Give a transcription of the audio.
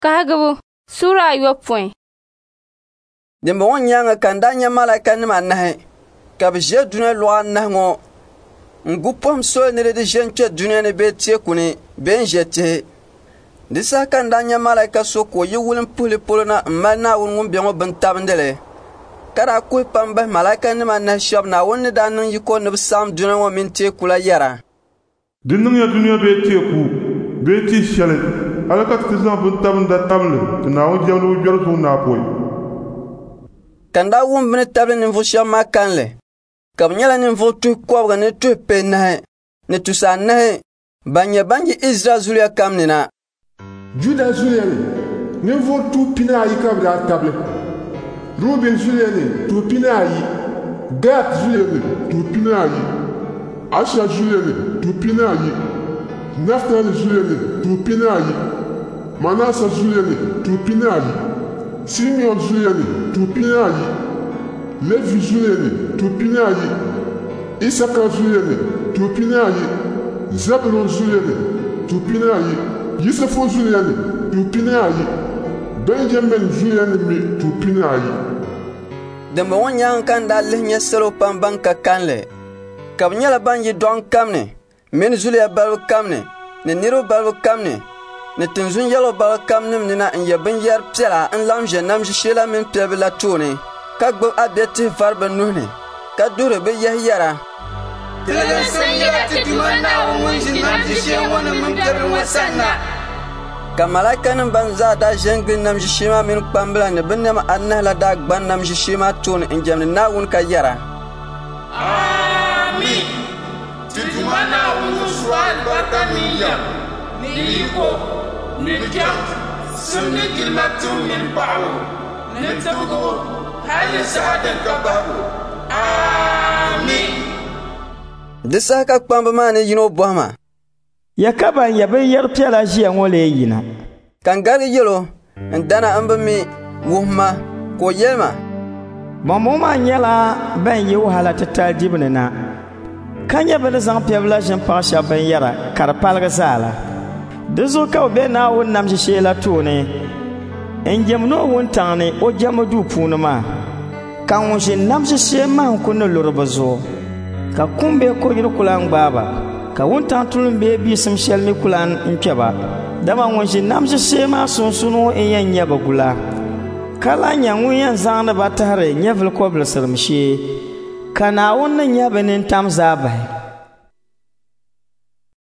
Kahagabu Sura ayopõe. Dimba won nyanga kanda nya malaka ni manahe ka bi je duniya lwa nahngo ngupom so ne de jenche duniya ne betie kuni ben jete disa kanda nya malaka so ko yiwulin puli pulna malna won ngum bengo bantabndele kada ko pamba malaka ni manahe shab na won da nan yiko ne sam duniya wo min te kula yara dinnu ya duniya betie ku betie shale alaka tizan bantabnda tamle na won jawlu jorsu na poy kanda wun bini tabli ninvuɣu shɛba maa kanli ka bɛ nyɛla ninvuɣu tuhi kɔbiga ni tuhi pe nahi ni tusa anahi ban nyɛ ban yi Israel zuliya kam ni na. Juda zuliya ni ninvuɣu tuhi pina ayi ka bɛ daa tabli. Ruben zuliya ni tuhi pina ayi. Gad zuliya ni tuhi pina ayi. Asher zuliya ni tuhi pina ayi. Naftali zuliya ni tuhi pina ayi. Manase zuliya ni tuhi pina ayi. Simeon zuliya ni tuhi pina ayi. Levi zuliya ni tuhi pina ayi. Isaka zuliya ni tuhi pina ayi. Zebulun zuliya ni tuhi pina ayi. Yisufo zuliya ni tuhi pina ayi. Benjamin zuliya ni mi tuhi pina ayi. Dimba ŋɔ nyaaŋa kan daa lihi nyɛ salo pam ban ka kanli ka bɛ nyɛla ban yi dɔŋ kam ni mini zuliya balibu kam ni niriba balibu kam ni tinzun yɛlo balibu kam nim nina n yɛ binyɛri piɛla n lam ʒe nam ʒishila mini piɛbi la tooni ka gbubi abɛ tihi vari bɛ nuhi ni ka duhiri bɛ yɛhi yɛra. Ka malaika nim ban zaa daa ʒe n gili nam ʒishee maa mini kpambila ni bɛ nɛma anahi la daa gbani nam ʒishee maa tooni n jɛmdi Naawuni ka yɛra. Amin. Tituma Naawuni suwa albarka ni yam ni yiko ni jam sunni gilmatum min ba'u ni tugu hali sa'adan kabaru. Amin. Disa ka kpamba maa ni yino bɔhima. Ya ka ban ya binyɛri piɛla ʒiya ŋɔ lee yina. Kan gari yɛlo n dana n bi mi wuhima ko yɛlima. Bɔnbɔŋɔ maa nyɛla ban yi wahala titali dibini na ka nyɛ bɛ ni zaŋ piɛbila ʒimpɔɣu shɛba binyɛra ka di paligi zaala. Di zuɣu ka bɛ be Naawuni nam ʒishee la tooni n jɛmdi o wuntaŋ ni o jɛmdi duu puuni maa ka ŋun ʒi nam ʒishee maa n kuli ni luri bɛ zuɣu ka kum bee ko'yiri kula n gbaai ba ka wuntaŋ tulim bee biisim shɛli mi kula n kpɛ ba dama ŋun ʒi nam ʒishee maa sunsuuni ŋɔ n yɛn nyɛ bɛ gula ka lahi nyɛ ŋun yɛn zaŋdi ba tahiri nyɛvili kɔbilisirim shee ka Naawuni ni nyɛ bɛ nintam zaa bahi